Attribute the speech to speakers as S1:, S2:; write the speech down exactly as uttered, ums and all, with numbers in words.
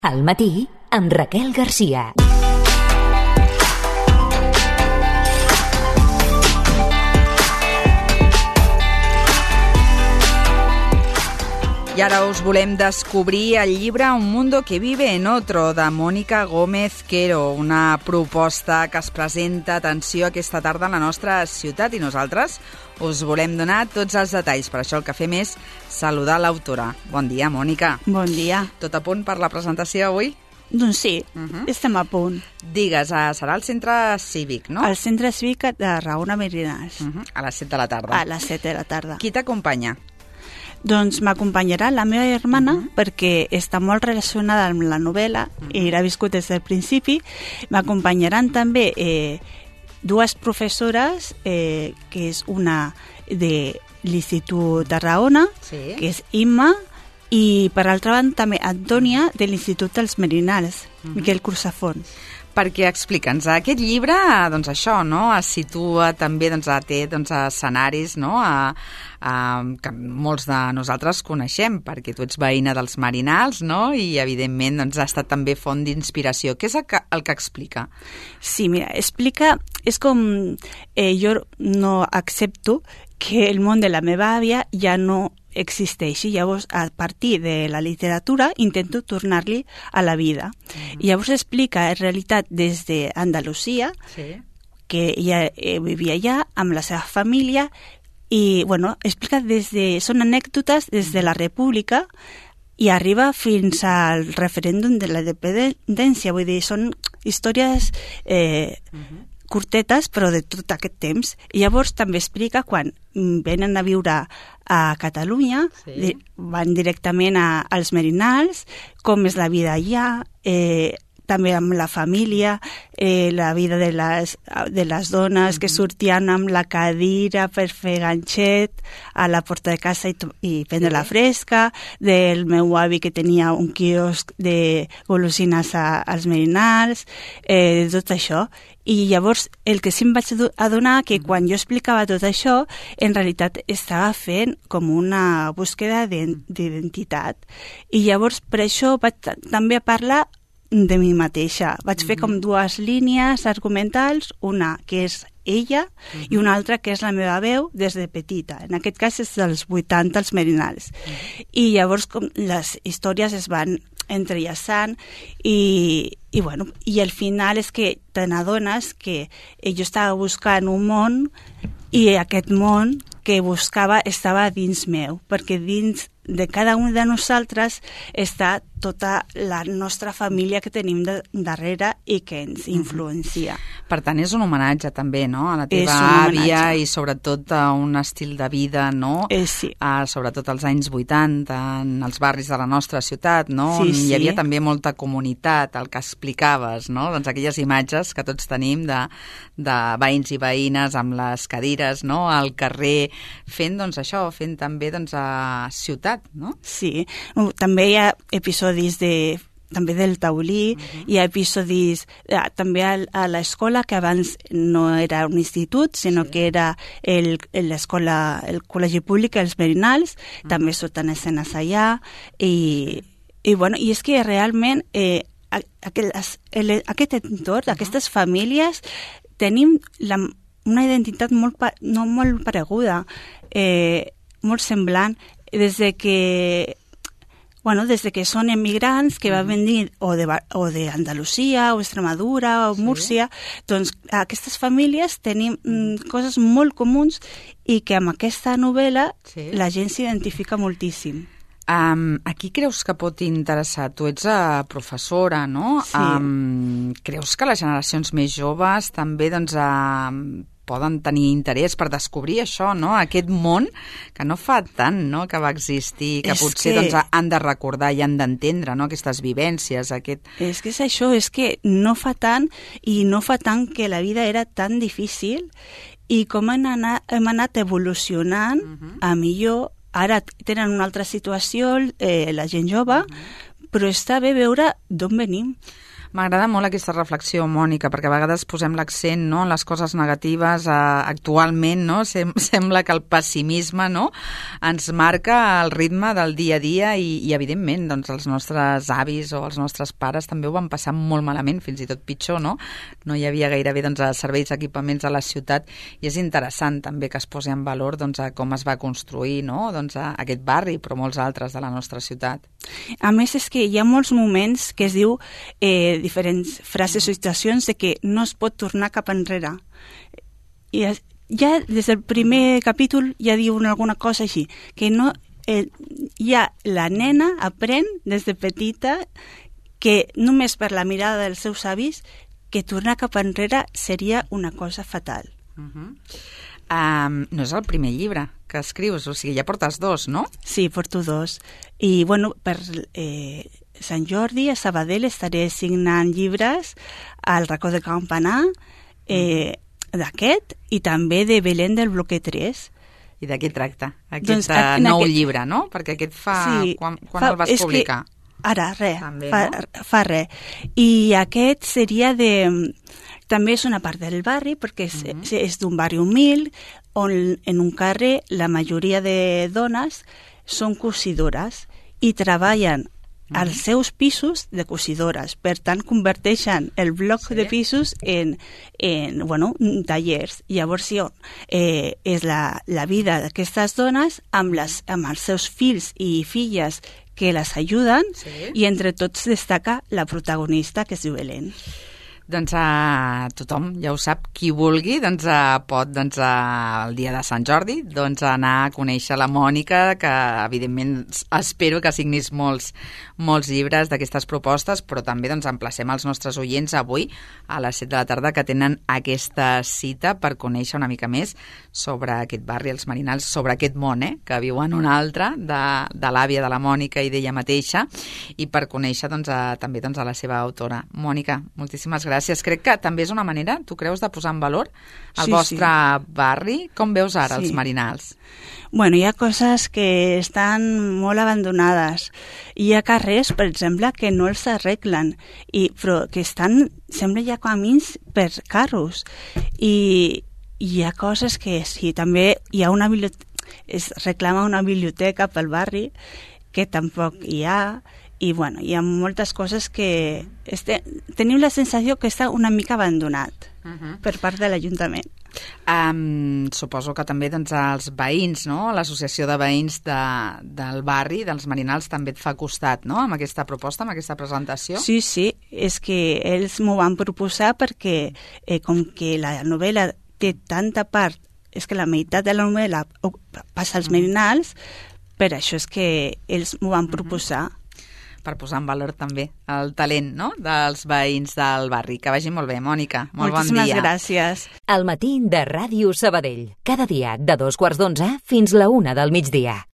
S1: Al matí, amb Raquel Garcia.
S2: I ara us volem descobrir el llibre Un mundo que vive en otro, de Mónica Gómez Quero, una proposta que es presenta, atenció, aquesta tarda en la nostra ciutat, i nosaltres us volem donar tots els detalls. Per això el que fem és saludar l'autora. Bon dia, Mònica.
S3: Bon dia.
S2: Tot a punt per la presentació avui?
S3: Doncs sí,
S2: Uh-huh.
S3: estem a punt.
S2: Digues, eh, serà al centre cívic, no?
S3: Al centre cívic de Raona Merinals,
S2: Uh-huh. A les set de la tarda.
S3: a les set de la tarda.
S2: Qui t'acompanya?
S3: Doncs m'acompanyarà la meva germana, uh-huh. perquè està molt relacionada amb la novel·la, uh-huh. i l'ha viscut des del principi. M'acompanyaran també eh, dues professores, eh, que és una de l'Institut de Raona,
S2: Sí.
S3: que és Imma, i per altra banda també Antònia, de l'Institut dels Merinals, uh-huh. Miquel Crusafont.
S2: Perquè explica'ns, aquest llibre, doncs això, no?, es situa també, doncs, té doncs, escenaris, no?, a, a, que molts de nosaltres coneixem, perquè tu ets veïna dels Merinals, no?, i evidentment doncs, ha estat també font d'inspiració. Què és el que, el que explica?
S3: Sí, mira, explica, és com eh, jo no accepto que el món de la meva àvia ja no existeixi. Llavors, a partir de la literatura, intento tornar-li a la vida. Mm-hmm. Llavors explica, en realitat, des d'Andalusia,
S2: Sí.
S3: que ella eh, vivia allà amb la seva família, i, bueno, explica des de... Són anècdotes des de la República i arriba fins al referèndum de la independència. Vull dir, són històries eh, mm-hmm. curtetes, però de tot aquest temps. I llavors també explica quan venen a viure a Catalunya,
S2: Sí.
S3: di- van directament a, als Merinals, com és la vida allà, eh, també amb la família, eh, la vida de les, de les dones que sortien amb la cadira per fer ganxet a la porta de casa i, to- i prendre
S2: Sí.
S3: la fresca, del meu avi que tenia un quiosc de golosines a, als Merinals, eh, de tot això. I llavors el que sí em vaig ado- adonar que quan jo explicava tot això, en realitat estava fent com una búsqueda d'ident- d'identitat. I llavors per això vaig ta- també a parlar de mi mateixa. Vaig fer com dues línies argumentals, una que és ella uh-huh. i una altra que és la meva veu des de petita. En aquest cas és dels vuitanta, els Merinals. Uh-huh. I llavors com les històries es van entrellaçant i, i, bueno, i al final és que te n'adones que jo estava buscant un món i aquest món que buscava estava dins meu, perquè dins de cada un de nosaltres està tota la nostra família que tenim de, darrere i que ens influencia.
S2: Per tant, és un homenatge també, no?, a la
S3: És
S2: teva
S3: un
S2: àvia
S3: homenatge.
S2: i sobretot a un estil de vida, no?,
S3: Eh, sí.
S2: a, sobretot als anys vuitanta, en els barris de la nostra ciutat, no?,
S3: Sí,
S2: on
S3: sí.
S2: hi havia també molta comunitat, el que explicaves, no?, doncs aquelles imatges que tots tenim de, de veïns i veïnes amb les cadires, no?, al carrer, fent, doncs, això, fent també, doncs, a ciutat, no?
S3: Sí, no, també hi ha episodis de també del taulí, uh-huh. hi ha episodis eh, també a, a l'escola, que abans no era un institut, sinó sí. que era el, l'escola, el col·legi públic, els Merinals, uh-huh. també surten escenes allà, i, i, bueno, i és que realment eh, aquest, el, aquest entorn, uh-huh. aquestes famílies, tenim la, una identitat molt, no molt pareguda, eh, molt semblant, des de que bueno, des de que són emigrants que van venir o de, o de Andalusia, o Extremadura, o Múrcia, sí. doncs aquestes famílies tenim mm, coses molt comuns i que amb aquesta novel·la sí. la gent s'identifica moltíssim.
S2: Um, a qui creus que pot interessar? Tu ets uh, professora, no?
S3: Sí.
S2: Um, creus que les generacions més joves també, doncs, uh, poden tenir interès per descobrir això, no?, aquest món que no fa tant, no?, que va existir, que
S3: és
S2: potser
S3: que...
S2: doncs, han de recordar i han d'entendre, no?, aquestes vivències, aquest...
S3: És que és això, és que no fa tant, i no fa tant que la vida era tan difícil, i com hem anat, hem anat evolucionant uh-huh. a millor. Ara tenen una altra situació, eh, la gent jove, uh-huh. però està bé veure d'on venim.
S2: M'agrada molt aquesta reflexió, Mònica, perquè a vegades posem l'accent, no?, en les coses negatives. Eh, actualment, no?, Sem sembla que el pessimisme, no?, ens marca el ritme del dia a dia i, i evidentment, doncs, els nostres avis o els nostres pares també ho van passar molt malament, fins i tot pitjor, no? No hi havia gairebé, doncs, serveis, equipaments a la ciutat, i és interessant també que es posi en valor, doncs, a com es va construir, no?, doncs, a aquest barri, però molts altres de la nostra ciutat.
S3: A més, és que hi ha molts moments que es diu eh, diferents frases o situacions de que no es pot tornar cap enrere. I ja des del primer capítol ja diuen alguna cosa així, que no, eh, ja la nena aprèn des de petita que només per la mirada dels seus avis que tornar cap enrere seria una cosa fatal.
S2: Uh-huh. Um, no és el primer llibre que escrius, o sigui, ja portes dos, no?
S3: Sí, porto dos. I, bueno, per eh, Sant Jordi, a Sabadell, estaré signant llibres al racó de Campanar, eh, d'aquest, i també de Belén del bloque tres.
S2: I de què tracta aquest
S3: Doncs,
S2: uh, nou
S3: aquest...
S2: llibre, no? Perquè aquest fa...
S3: Sí,
S2: quan quan
S3: fa...
S2: el vas publicar?
S3: Que... Ara, res,
S2: també,
S3: fa,
S2: no?
S3: fa res. I aquest seria de... També és una part del barri, perquè és, uh -huh. és d'un barri humil, on en un carrer la majoria de dones són cosidores i treballen uh -huh. als seus pisos de cosidores. Per tant, converteixen el bloc sí. de pisos en, en bueno, tallers. Llavors, sí, eh, és la, la vida d'aquestes dones amb, les, amb els seus fills i filles que les ajuden, sí. i entre tots destaca la protagonista, que es diu Belén.
S2: Doncs a tothom, ja ho sap, qui vulgui, doncs a, pot, doncs a, el dia de Sant Jordi, doncs a anar a conèixer la Mònica, que evidentment espero que signis molts, molts llibres d'aquestes propostes, però també doncs emplacem els nostres oients avui a les set de la tarda que tenen aquesta cita per conèixer una mica més sobre aquest barri, els Merinals, sobre aquest món, eh, que viuen un altre, de, de l'àvia de la Mònica i d'ella mateixa, i per conèixer doncs, a, també doncs, a la seva autora. Mònica, moltíssimes gràcies. Crec que també és una manera, tu creus, de posar en valor el
S3: sí,
S2: vostre
S3: sí.
S2: barri? Com veus ara
S3: sí.
S2: els Merinals?
S3: Bueno, hi ha coses que estan molt abandonades. Hi ha carrers, per exemple, que no els arreglen, i, però que estan, sembla hi ha camins per carros. I hi ha coses que sí, també hi ha una biblioteca, es reclama una biblioteca pel barri, que tampoc hi ha. I, bueno, hi ha moltes coses que este, tenim la sensació que està una mica abandonat uh-huh. per part de l'Ajuntament.
S2: Um, suposo que també doncs, els veïns, no? L'associació de veïns de, del barri, dels Merinals, també et fa costat, no?, amb aquesta proposta, amb aquesta presentació.
S3: Sí, sí, és que ells m'ho van proposar perquè eh, com que la novel·la té tanta part, és que la meitat de la novel·la passa als Merinals, per això és que ells m'ho van proposar. Uh-huh.
S2: Per posar en valor també el talent, no?, dels veïns del barri. Que vagi molt bé, Mònica. Molt
S3: Moltíssimes
S2: bon dia.
S3: gràcies.
S1: El matí de Ràdio Sabadell. Cada dia de dos quarts d'onze fins la una del migdia.